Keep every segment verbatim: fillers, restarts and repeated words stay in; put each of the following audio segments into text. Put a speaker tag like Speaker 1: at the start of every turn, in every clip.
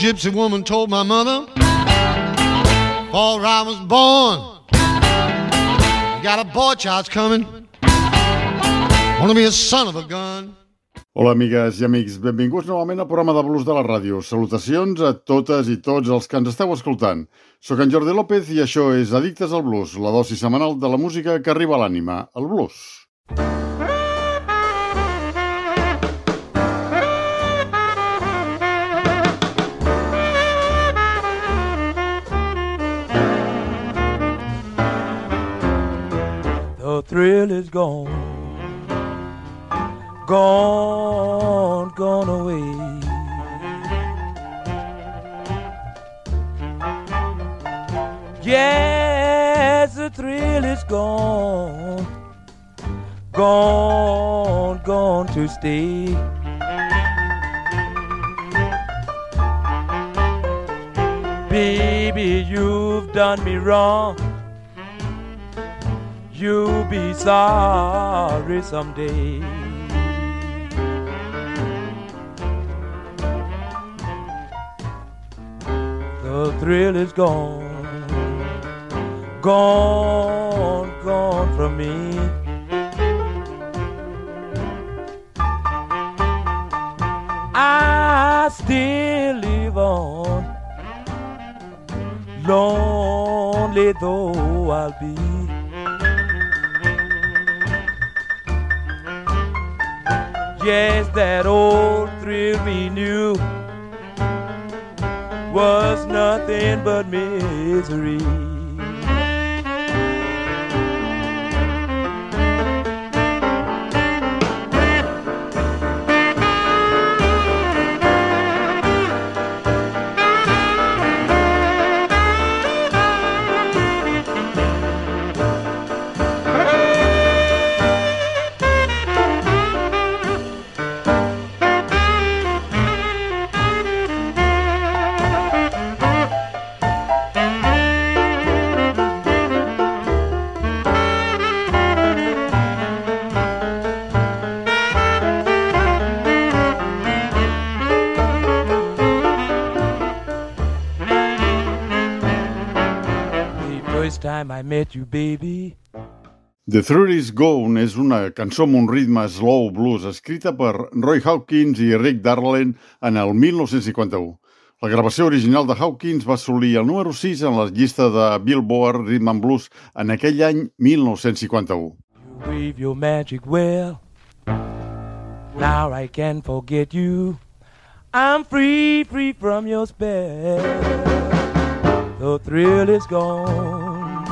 Speaker 1: gypsy woman told my mother, before I was born, you got a boy child's coming, wanna be a son of a gun.
Speaker 2: Hola, amigues i amics. Benvinguts novament al programa de blues de la ràdio. Salutacions a totes i tots els que ens esteu escoltant. Soc en Jordi López i això és Addictes al Blues, la dosi setmanal de la música que arriba a l'ànima, el blues.
Speaker 3: The thrill is gone. Gone, gone away. Yes, the thrill is gone. Gone, gone to stay. Baby, you've done me wrong. You'll be sorry someday. The thrill is gone, gone, gone from me. I still live on, lonely though I'll be. Yes, that old thrill we knew was nothing but misery. Time I met you, baby.
Speaker 2: The Thrill is Gone és una cançó amb un ritme slow blues escrita per Roy Hawkins i Rick Darlene en el mil nou-cents cinquanta-u. La gravació original de Hawkins va assolir el número sis en la llista de Billboard Rhythm and Blues en aquell any mil nou-cents cinquanta-u.
Speaker 3: You wave your magic well, now I can forget you. I'm free, free from your spell. The thrill is gone.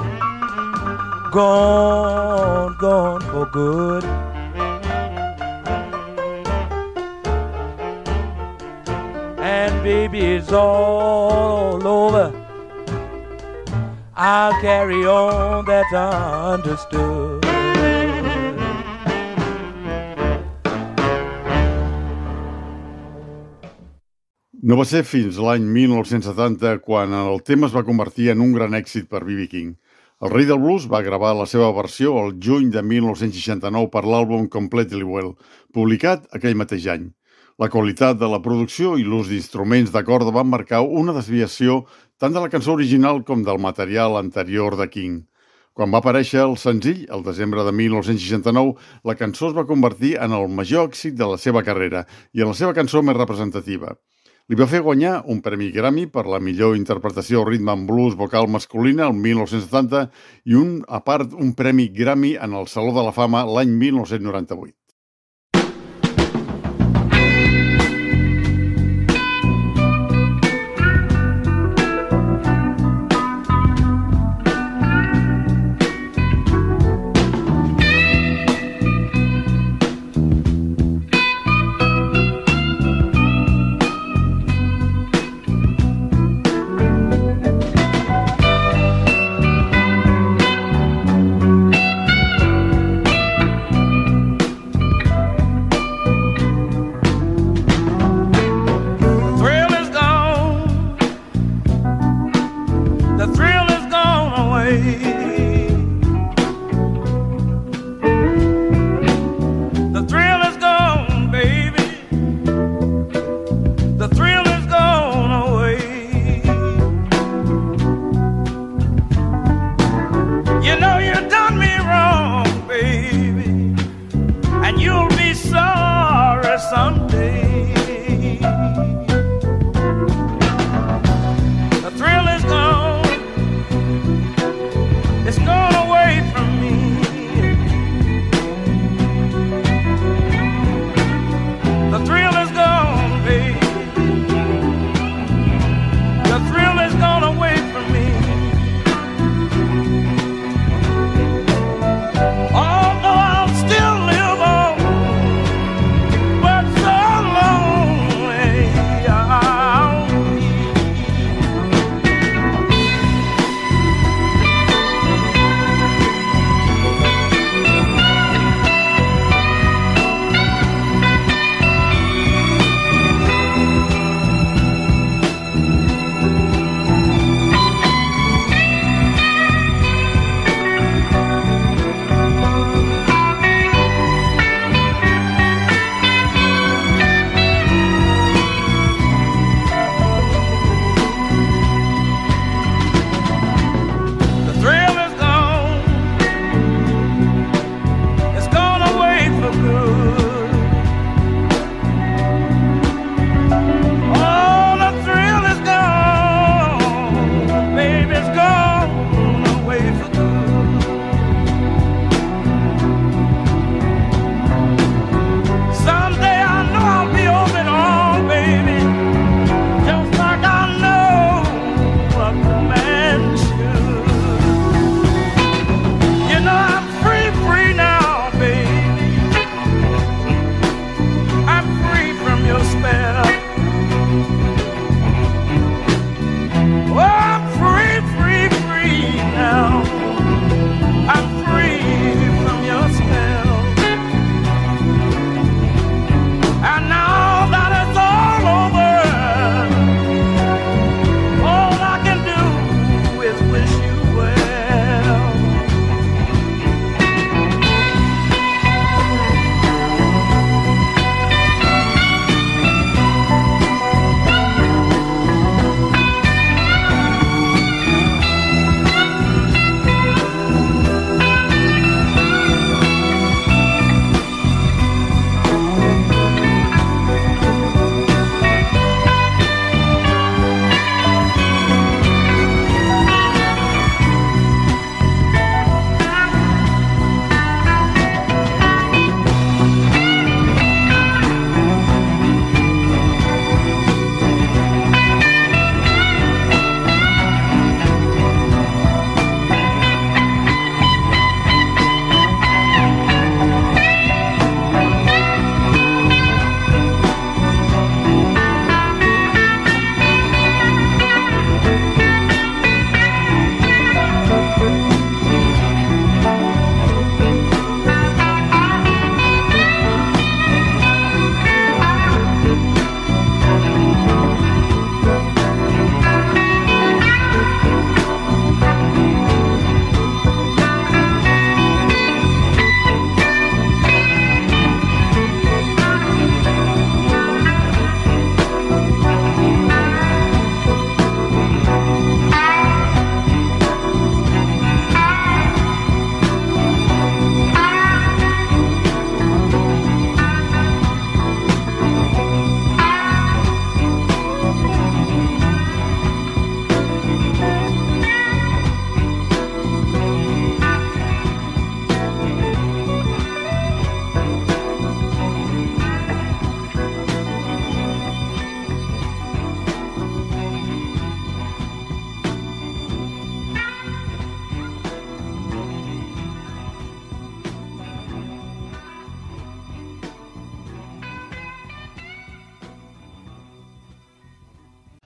Speaker 3: Gone, gone for good. And baby, it's all over. I'll carry on, that's understood.
Speaker 2: No va ser fins l'any mil nou-cents setanta quan el tema es va convertir en un gran èxit per B B King. El rei del blues va gravar la seva versió el juny de mil nou-cents seixanta-nou per l'àlbum Completely Well, publicat aquell mateix any. La qualitat de la producció i l'ús d'instruments de corda van marcar una desviació tant de la cançó original com del material anterior de King. Quan va aparèixer el senzill, el desembre de mil nou-cents seixanta-nou, la cançó es va convertir en el major èxit de la seva carrera i en la seva cançó més representativa. Li va fer guanyar un premi Grammy per la millor interpretació rhythm and blues vocal masculina el mil nou-cents setanta i un, a part, un premi Grammy en el Saló de la Fama l'any mil nou-cents noranta-vuit.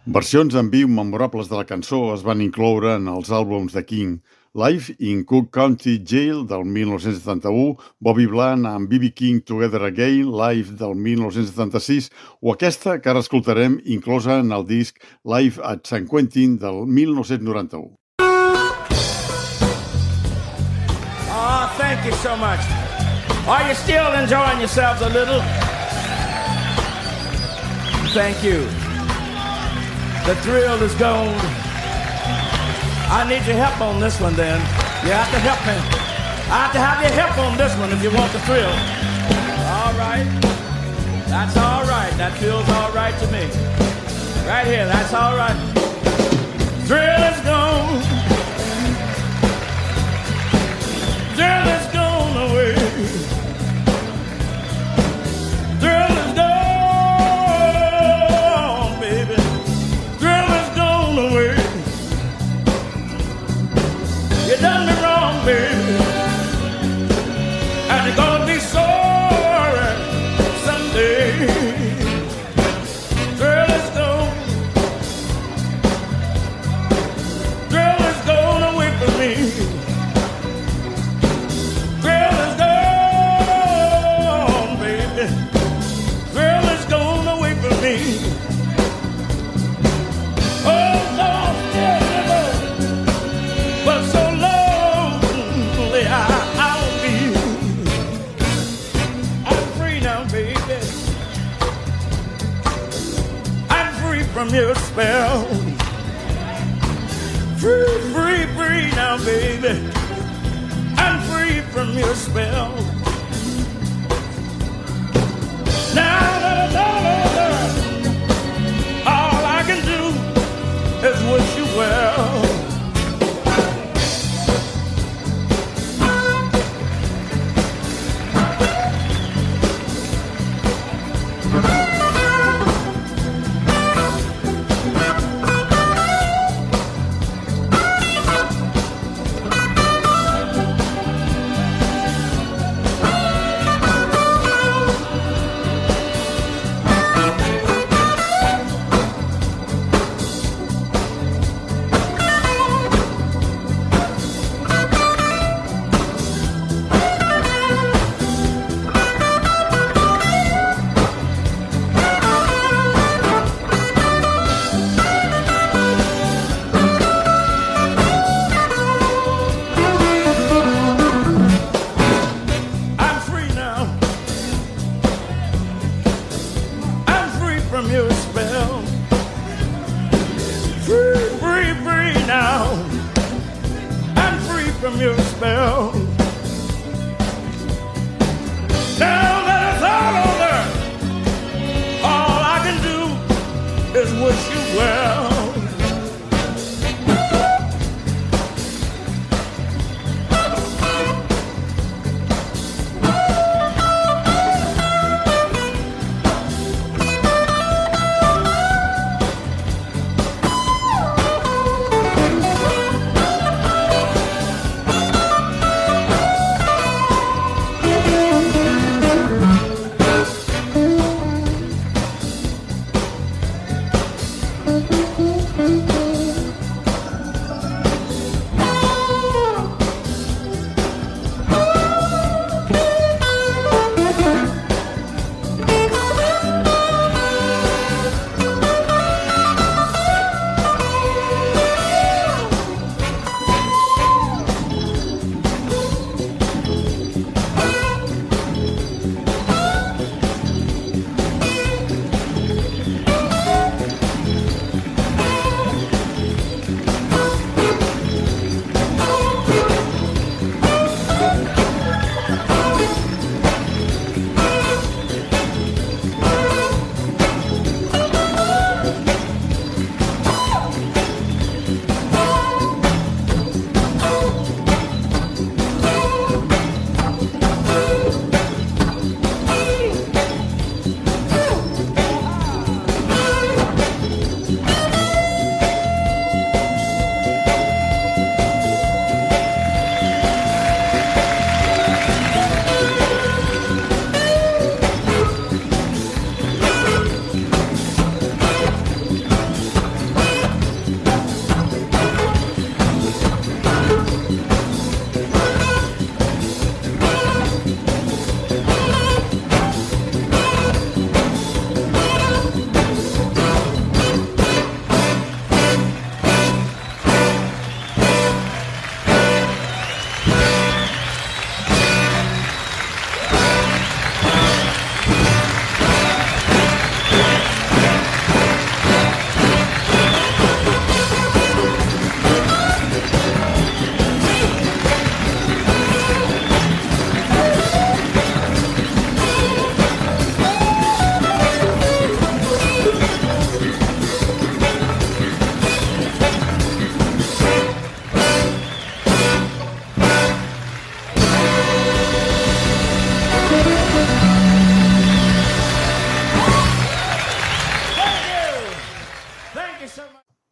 Speaker 2: Versions en viu memorables de la cançó es van incloure en els àlbums de King, Live in Cook County Jail del mil nou-cents setanta-u, Bobby Bland amb B B King Together Again, Live del mil nou-cents setanta-sis, o aquesta que ara escoltarem inclosa en el disc Live at San Quentin del mil nou-cents noranta-u.
Speaker 4: Oh, thank you so much. Are you still enjoying yourselves a little? Thank you. The thrill is gone. I need your help on this one then. You have to help me. I have to have your help on this one if you want the thrill. All right. That's all right. That feels all right to me. Right here, that's all right. Thrill is gone. Thrill is gone away. Thrill is gone, baby. Thrill is gone away. You done me wrong, baby, and you're gonna be sorry someday. Thrill is gone. Thrill is gone away from me. Thrill is gone, baby. Thrill is gone away from me. Oh, Lord, still never, but so from your spell. Free, free, free now, baby. I'm free from your spell. Now, da, da, da, da, all I can do is wish you well.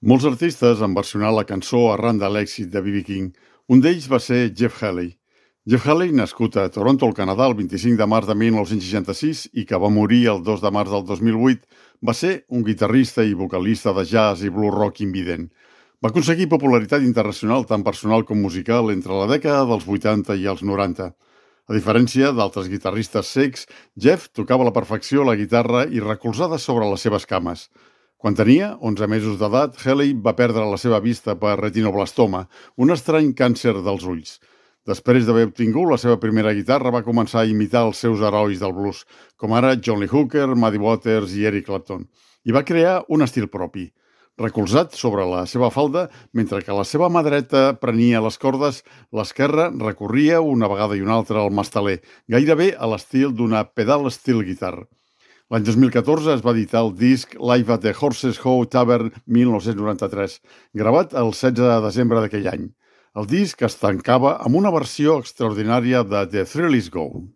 Speaker 2: Molts artistes han versionat la cançó arran de l'èxit de B B King. Un d'ells va ser Jeff Haley. Jeff Haley, nascut a Toronto, al Canadà, el vint-i-cinc de març de mil nou-cents seixanta-sis i que va morir el dos de març del dos mil vuit, va ser un guitarrista i vocalista de jazz i blues rock invident. Va aconseguir popularitat internacional tant personal com musical entre la dècada dels vuitanta i els noranta. A diferència d'altres guitarristes secs, Jeff tocava a la perfecció la guitarra i recolzada sobre les seves cames. Quan tenia onze mesos d'edat, Haley va perdre la seva vista per retinoblastoma, un estrany càncer dels ulls. Després d'haver obtingut la seva primera guitarra, va començar a imitar els seus herois del blues, com ara John Lee Hooker, Muddy Waters i Eric Clapton, i va crear un estil propi. Recolzat sobre la seva falda, mentre que la seva mà dreta prenia les cordes, l'esquerra recorria una vegada i una altra al masteler, gairebé a l'estil d'una pedal steel guitar. L'any dos mil catorze es va editar el disc Live at the Horses Howe Tavern mil nou-cents noranta-tres, gravat el setze de desembre d'aquell any. El disc es tancava amb una versió extraordinària de The Thrill Is Gone.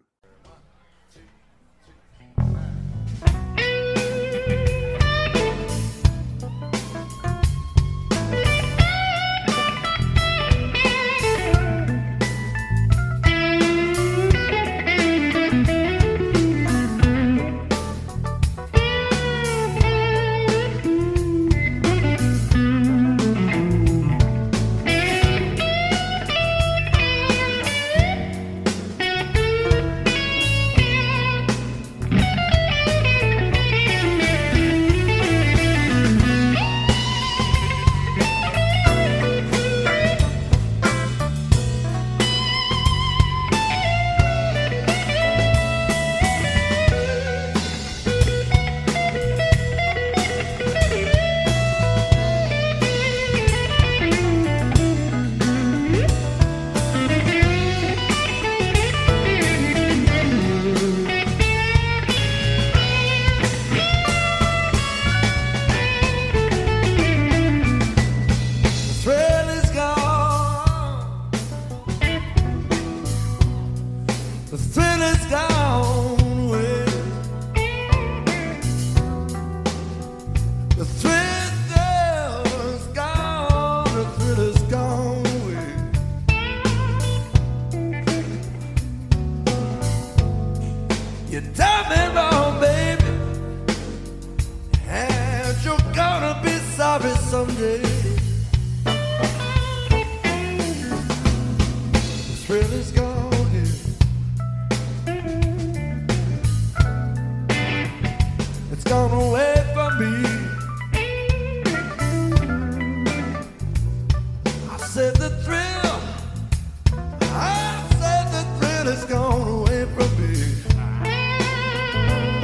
Speaker 5: Gone away from me.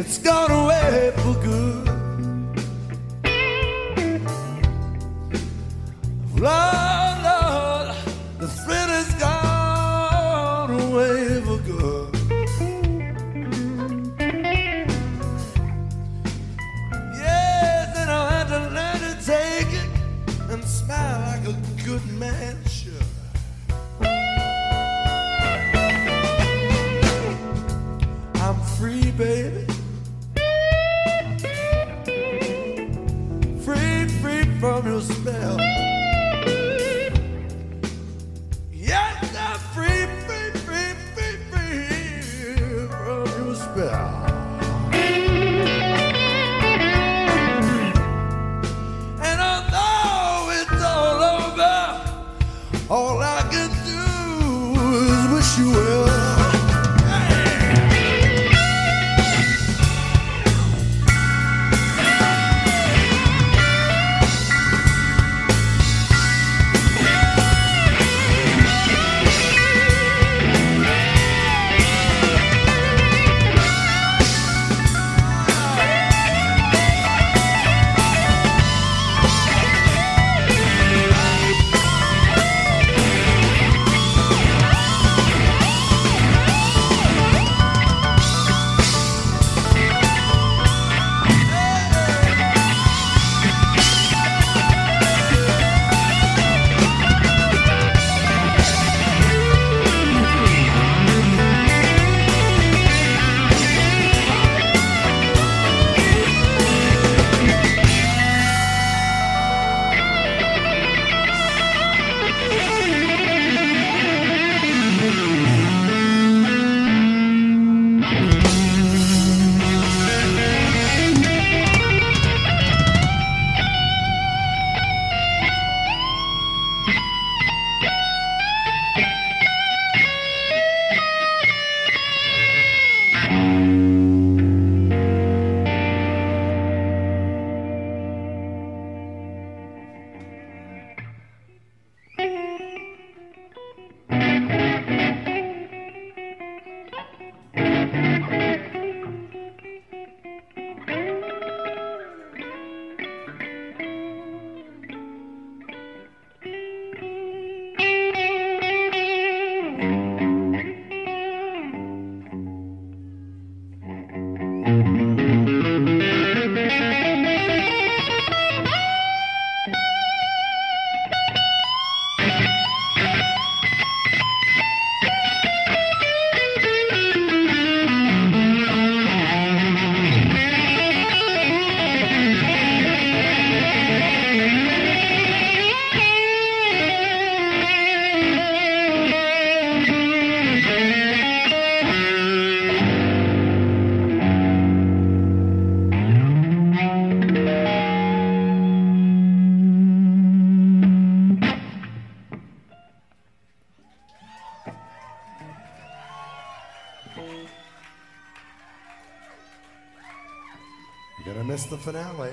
Speaker 5: it's gone away for good. Lord, Lord, the thrill is gone away for good. Yes, and I'll have to learn to take it and smile like a good man should. I'm free, baby. Free, free from your spell. Yes, I'm free, free, free, free, free from your spell. And although it's all over, all I can do is wish you well. You're gonna miss the finale.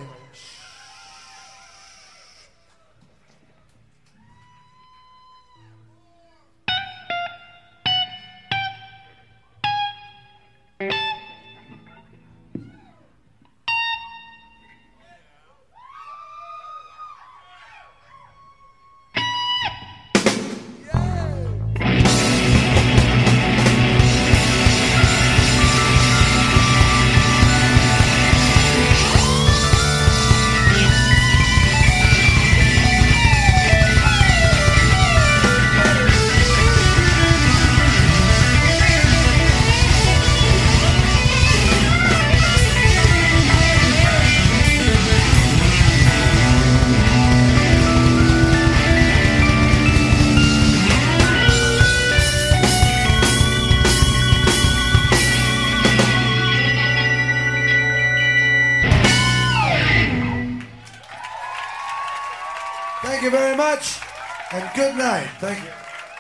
Speaker 5: Thank you very much, and good night. Thank you.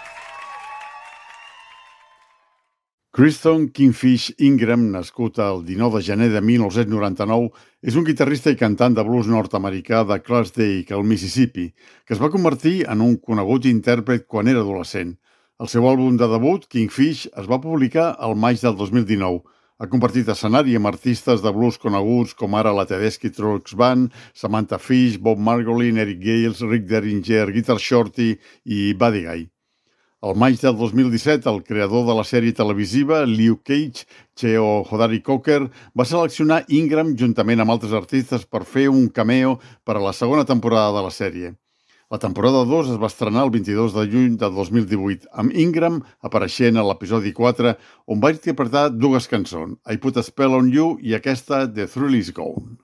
Speaker 2: Criston Kingfish Ingram, nascut el dinou de gener de mil nou-cents noranta-nou, és un guitarrista i cantant de blues nord-americà de Clarksdale, al Mississippi, que es va convertir en un conegut intèrpret quan era adolescent. El seu àlbum de debut, Kingfish, es va publicar al maig del dos mil dinou. Ha compartit escenari amb artistes de blues coneguts com ara la Tedeschi Trucks Band, Samantha Fish, Bob Margolin, Eric Gales, Rick Derringer, Guitar Shorty i Buddy Guy. Al maig del dos mil disset, el creador de la sèrie televisiva, Liu Cage, Cheo Hodari Coker, va seleccionar Ingram juntament amb altres artistes per fer un cameo per a la segona temporada de la sèrie. La temporada dos es va estrenar el vint-i-dos de juny de dos mil divuit, amb Ingram apareixent a l'episodi quatre, on va interpretar dues cançons, I Put a Spell on You i aquesta, The Thrill Is Gone.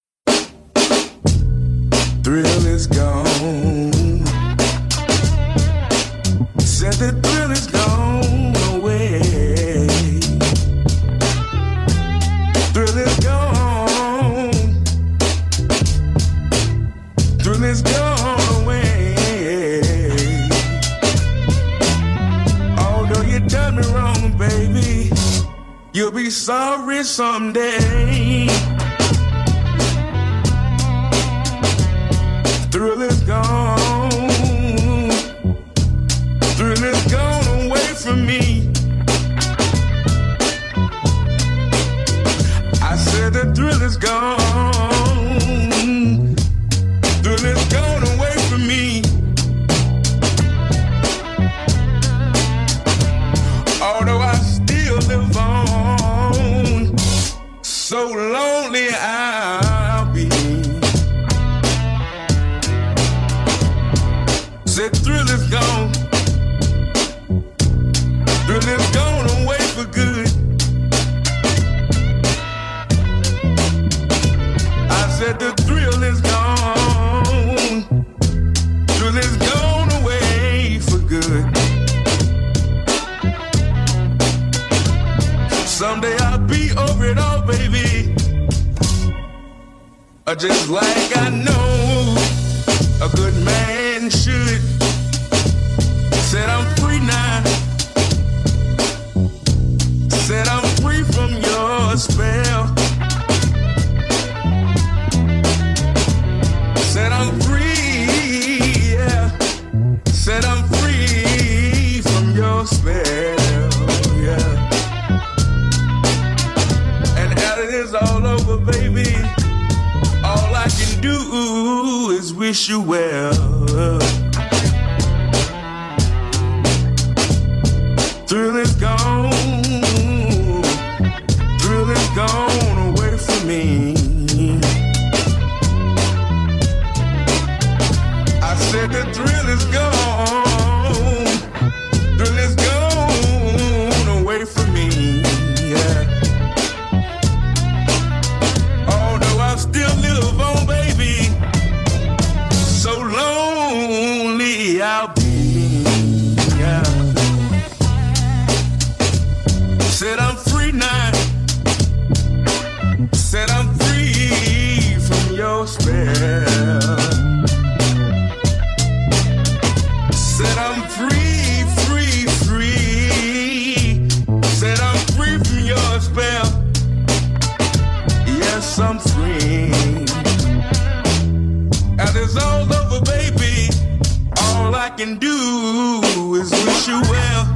Speaker 5: Thrill is gone. Said the thrill is gone away. Thrill is gone. Thrill is gone away. Although you done me wrong, baby, you'll be sorry someday. Thrill is gone. Thrill is gone away from me. I said the thrill is gone. Thrill is gone away from me. Although I still live on, so lonely I'll be. Said thrill is gone. Thrill is gone away for good. I said the thrill is gone. Thrill is gone away for good. Someday I'll be over it all, baby. Just like I know a good man should. Said I'm free now. Said I'm free from your spell. Said I'm free, yeah. Said I'm free from your spell, yeah. And after it's all over, baby, all I can do is wish you well. Thrill is gone. Thrill is gone away from me. I said the thrill is gone. Thrill is gone away from me, yeah. Although I still live on, baby, so lonely I'll be, yeah. Said I'm free now. Said I'm free from your spell. Said I'm free, free, free. Said I'm free from your spell. Yes, I'm free. And it's all over, baby. All I can do is wish you well.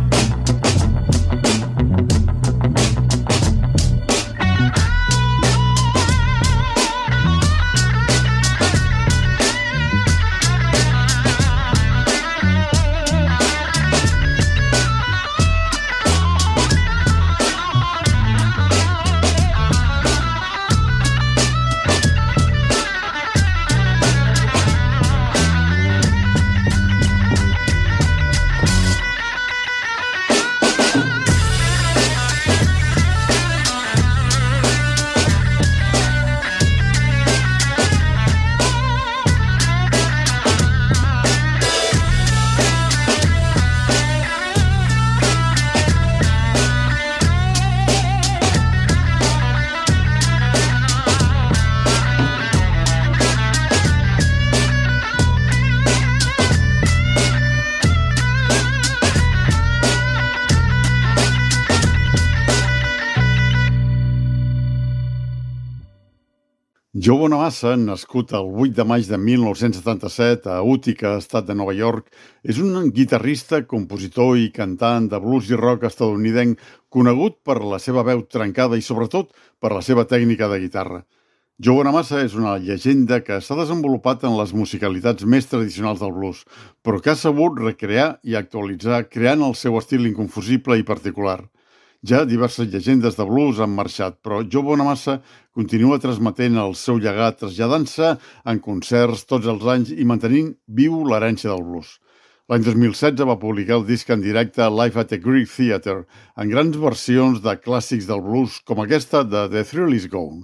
Speaker 2: Joe Bonamassa, nascut el vuit de maig de mil nou-cents setanta-set a Utica, estat de Nova York, és un guitarrista, compositor i cantant de blues i rock estadounidenc conegut per la seva veu trencada i, sobretot, per la seva tècnica de guitarra. Joe Bonamassa és una llegenda que s'ha desenvolupat en les musicalitats més tradicionals del blues, però que ha sabut recrear i actualitzar creant el seu estil inconfusible i particular. Ja diverses llegendes de blues han marxat, però Joe Bonamassa continua transmetent el seu llegat, traslladant-se en concerts tots els anys i mantenint viu l'herència del blues. L'any dos mil setze va publicar el disc en directe Live at the Greek Theatre, en grans versions de clàssics del blues com aquesta de The Thrill Is Gone.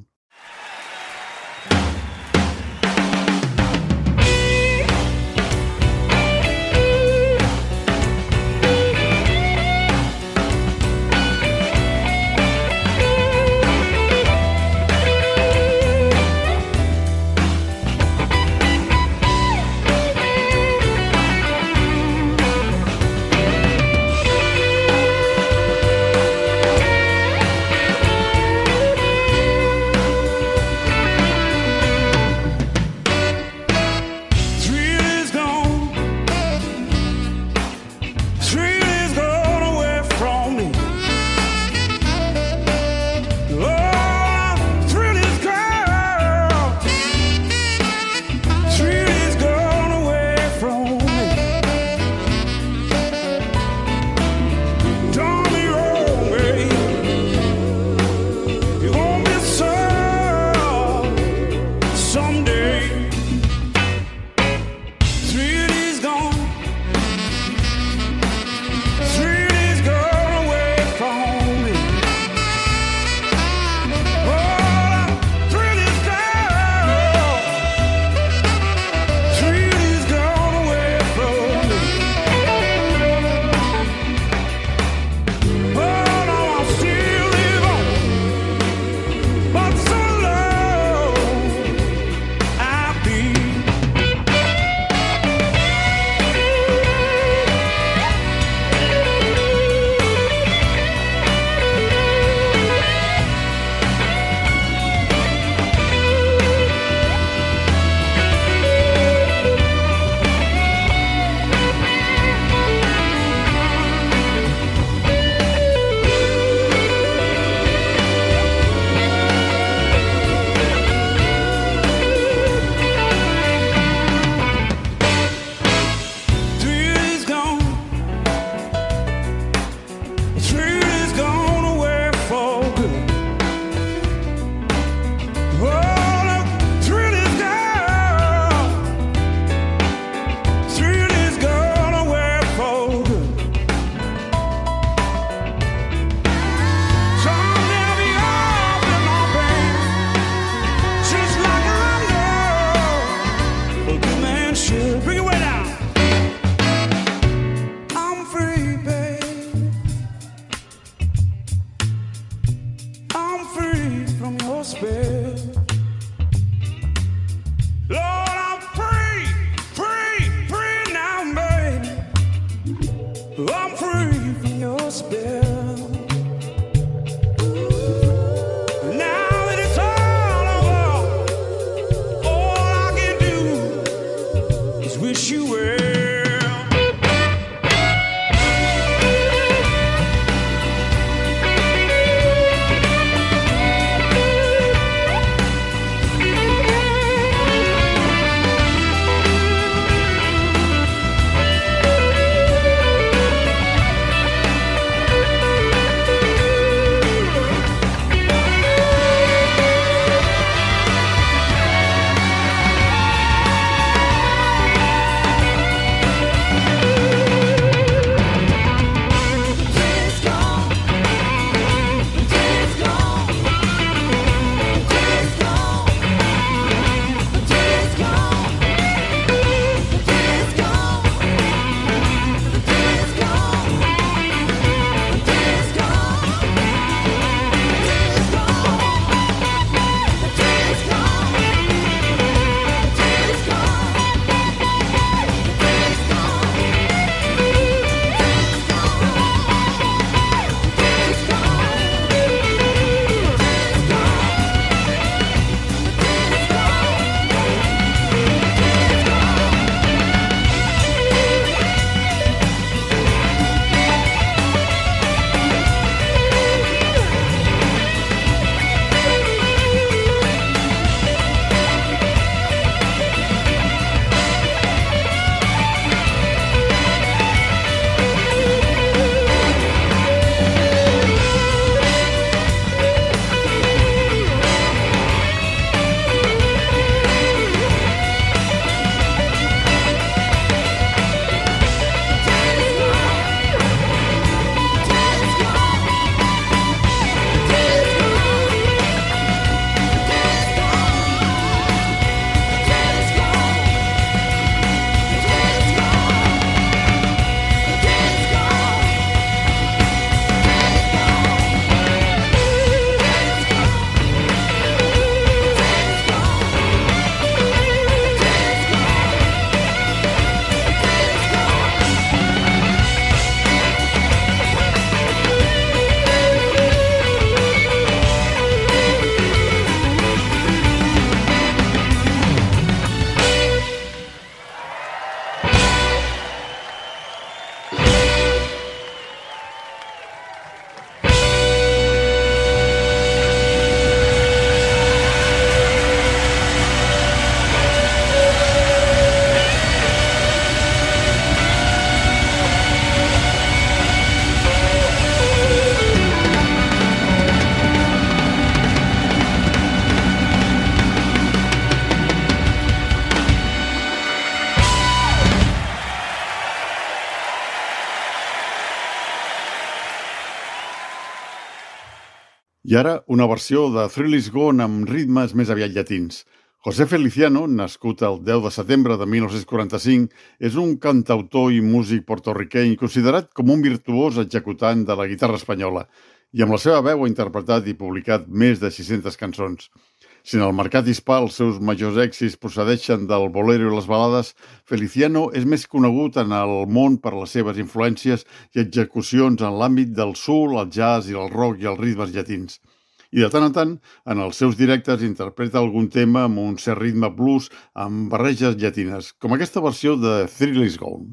Speaker 2: I ara una versió de Thrill Is Gone amb ritmes més aviat llatins. José Feliciano, nascut el deu de setembre de mil nou-cents quaranta-cinc, és un cantautor i músic portorriqueny considerat com un virtuós executant de la guitarra espanyola i amb la seva veu ha interpretat i publicat més de sis-centes cançons. Si en el mercat hispà els seus majors èxits procedeixen del bolero i les balades, Feliciano és més conegut en el món per les seves influències i execucions en l'àmbit del soul, el jazz i el rock i els ritmes llatins. I de tant en tant, en els seus directes interpreta algun tema amb un cert ritme blues amb barreges llatines, com aquesta versió de Thrill Is Gone.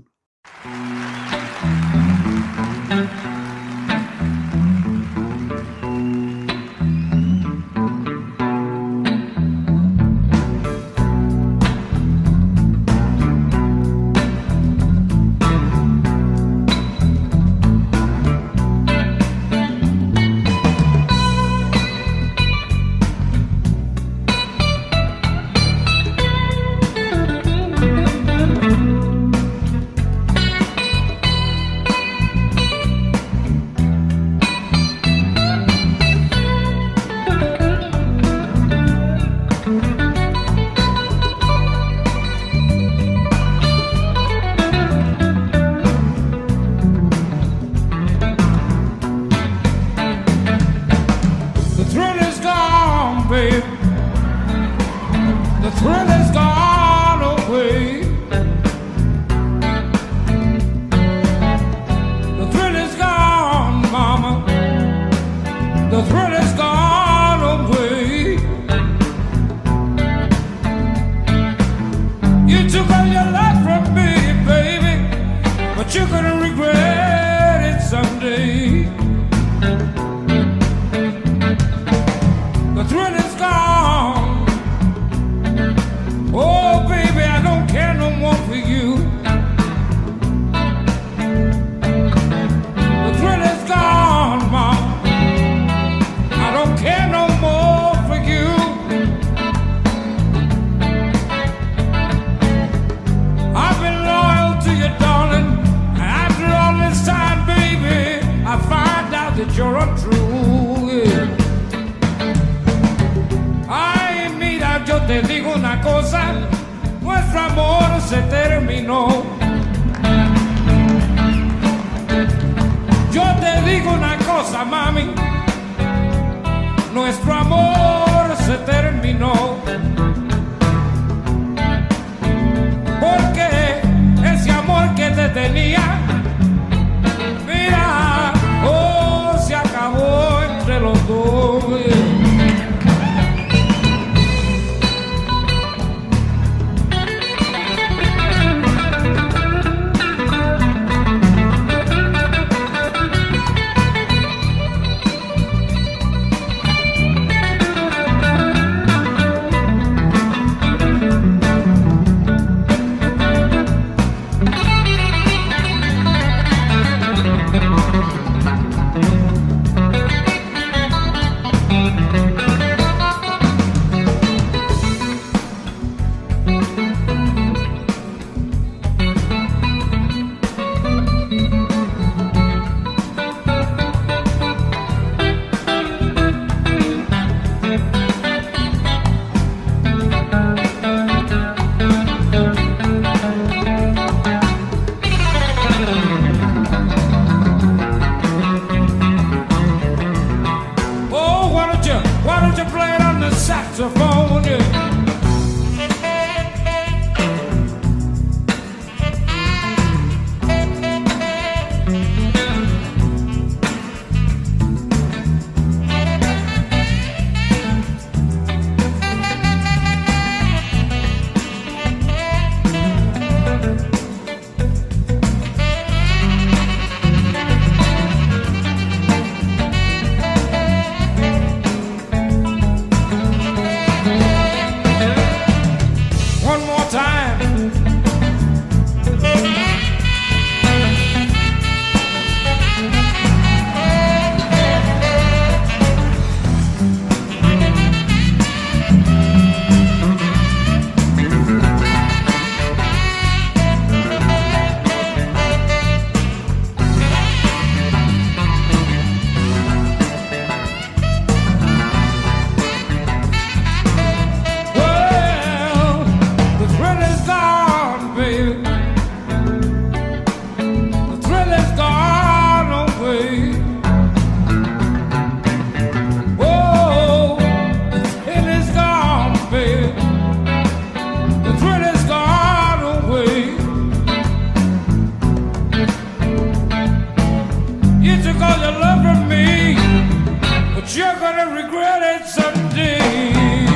Speaker 5: regret it someday.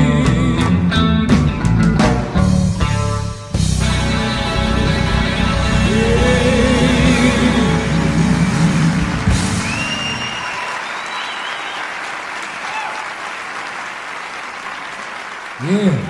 Speaker 5: Yeah.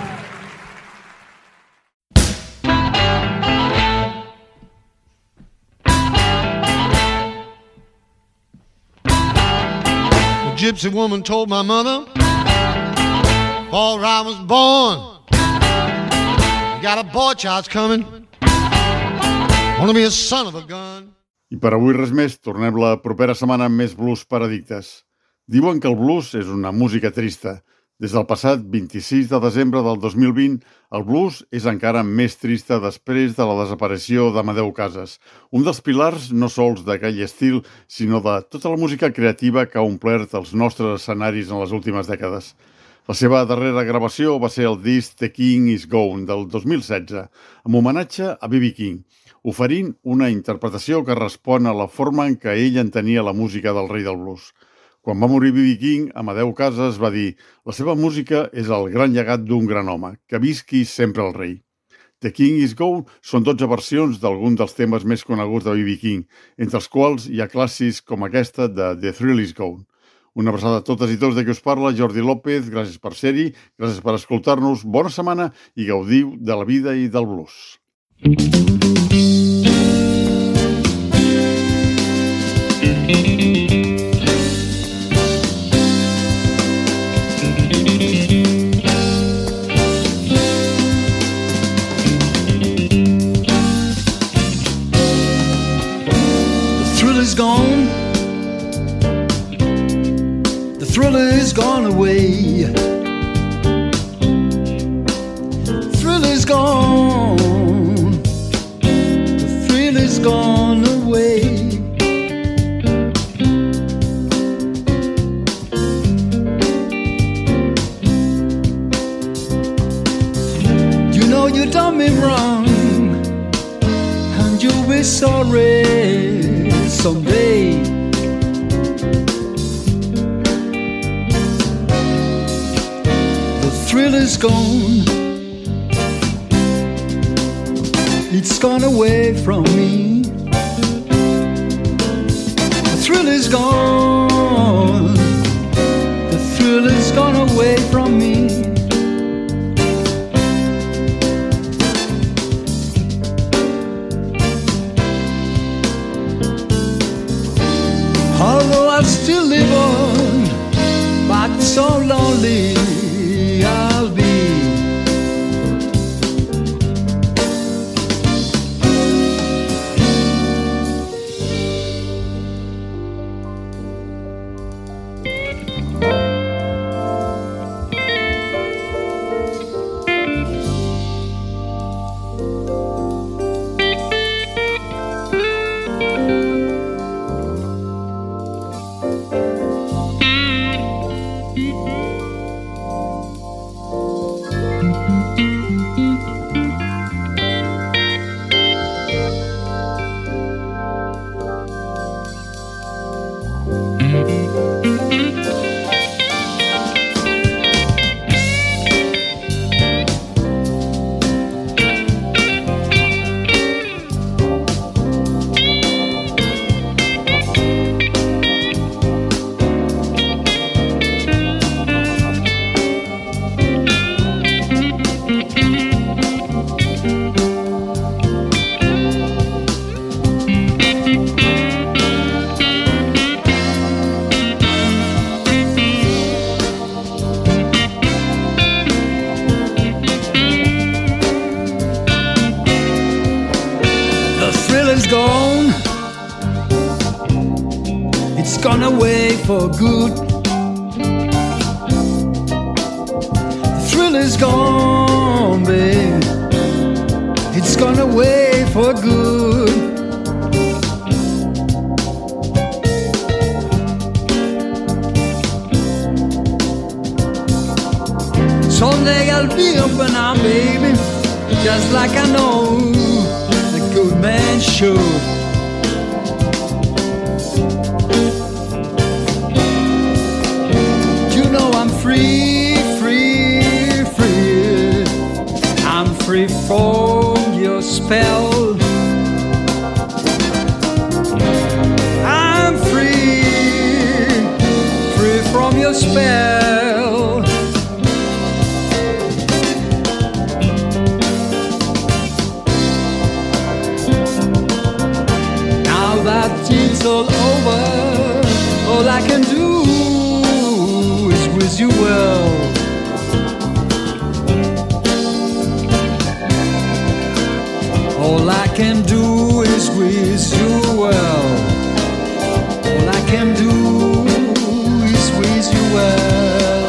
Speaker 1: The gypsy woman told my mother, before I was born, you got a boy child's coming, wanna be a son of a gun.
Speaker 2: I per avui res més, tornem la propera setmana amb més blues per addictes. Diuen que el blues és una música trista. Des del passat vint-i-sis de desembre del dos mil vint, el blues és encara més trista després de la desaparició d'Amadeu Casas, un dels pilars no sols d'aquell estil, sinó de tota la música creativa que ha omplert els nostres escenaris en les últimes dècades. La seva darrera gravació va ser el disc The King is Gone, del dos mil setze, amb homenatge a B B King, oferint una interpretació que respon a la forma en què ell entenia la música del rei del blues. Quan va morir B B King, Amadeu Casas va dir «La seva música és el gran llegat d'un gran home, que visqui sempre el rei». The King is Gone són dotze versions d'algun dels temes més coneguts de B B King, entre els quals hi ha clàssics com aquesta de The Thrill is Gone. Una abraçada a totes i tots de qui us parla, Jordi López, gràcies per ser-hi, gràcies per escoltar-nos, bona setmana i gaudiu de la vida i del blues.
Speaker 6: Gone, the thrill is gone away. The thrill is gone, the thrill is gone away. You know you done me wrong, and you'll be sorry someday. The thrill is gone, it's gone away from me. The thrill is gone, the thrill is gone away from me. Although I still live on, but so lonely I'll be. Gone away for good. The thrill is gone, babe. It's gone away for good. Someday I'll be up and out, baby, just like I know a good man should. spell. I'm free, free from your spell. Now that it's all over, all I can do is wish you well. All I can do is wish you well. All I can do is wish you well.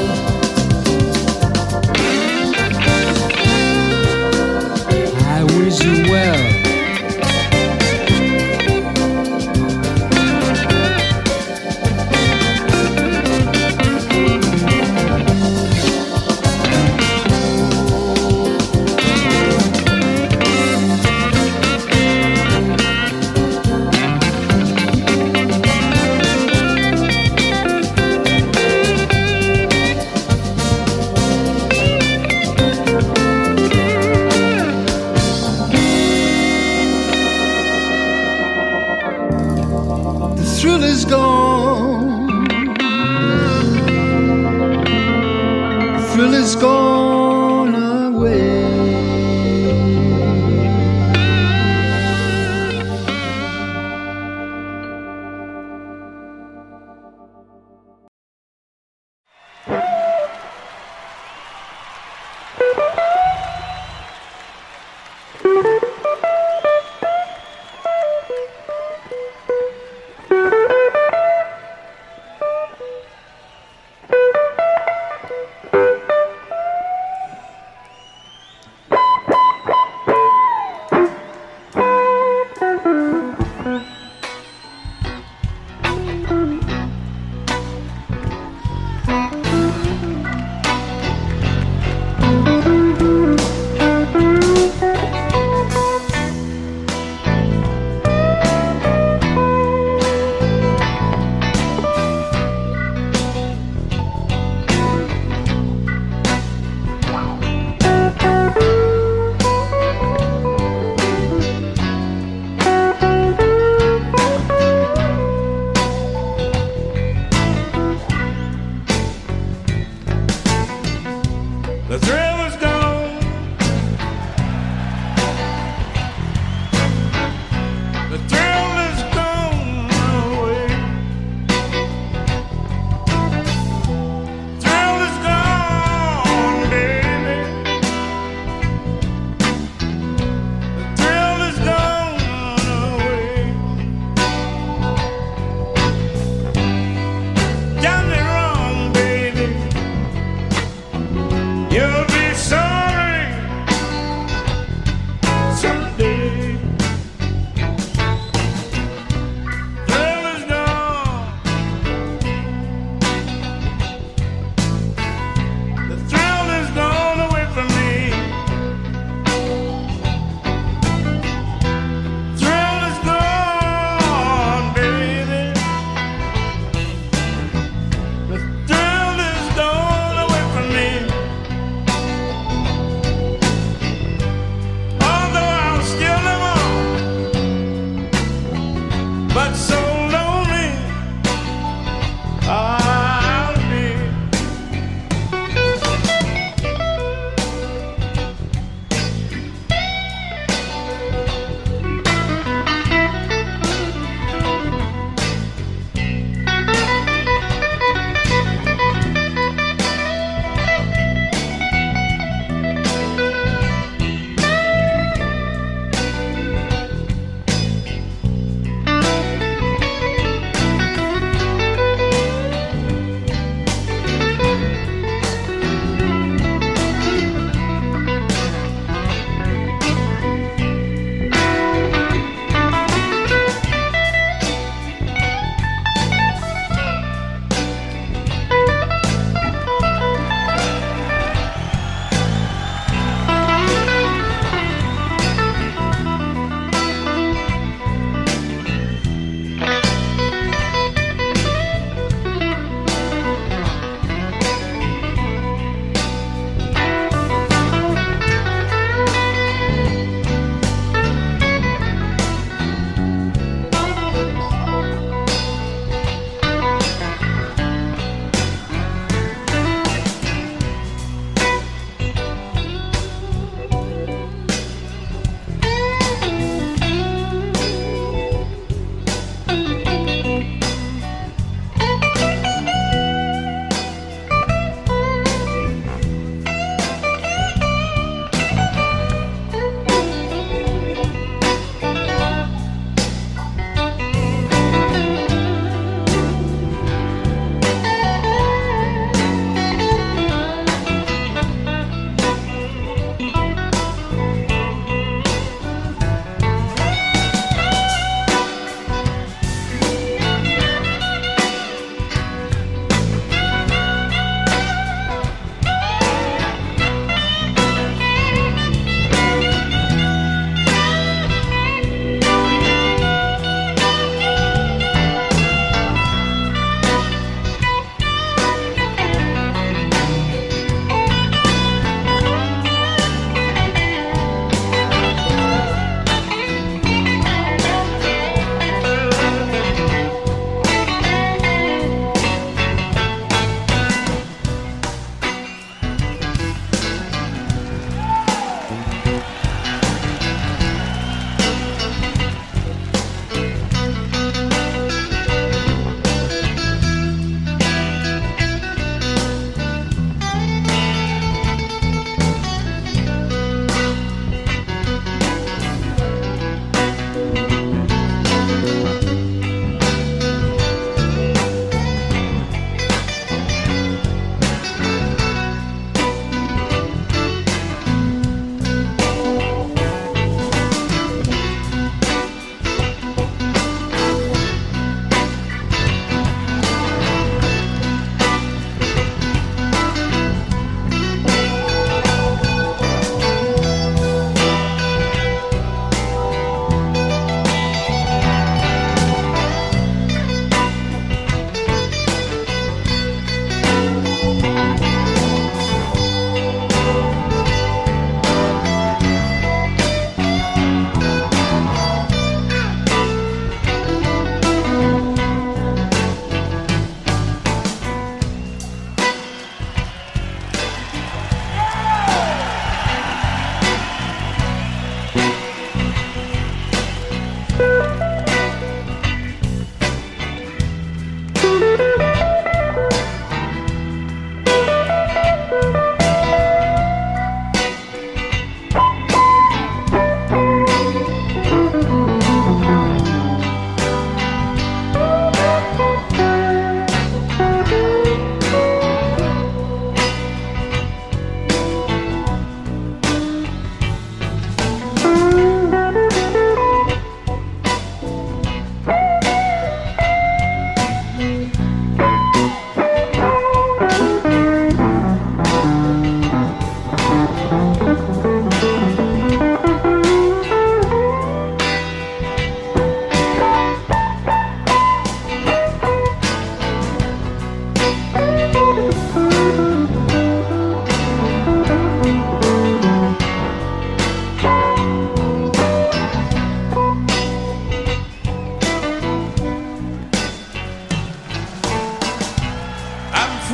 Speaker 6: I wish you well.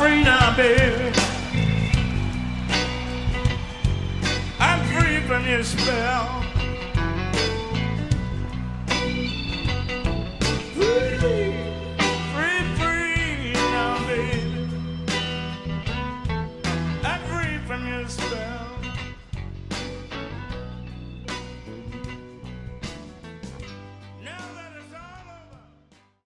Speaker 4: free now, baby. I'm free from your spell.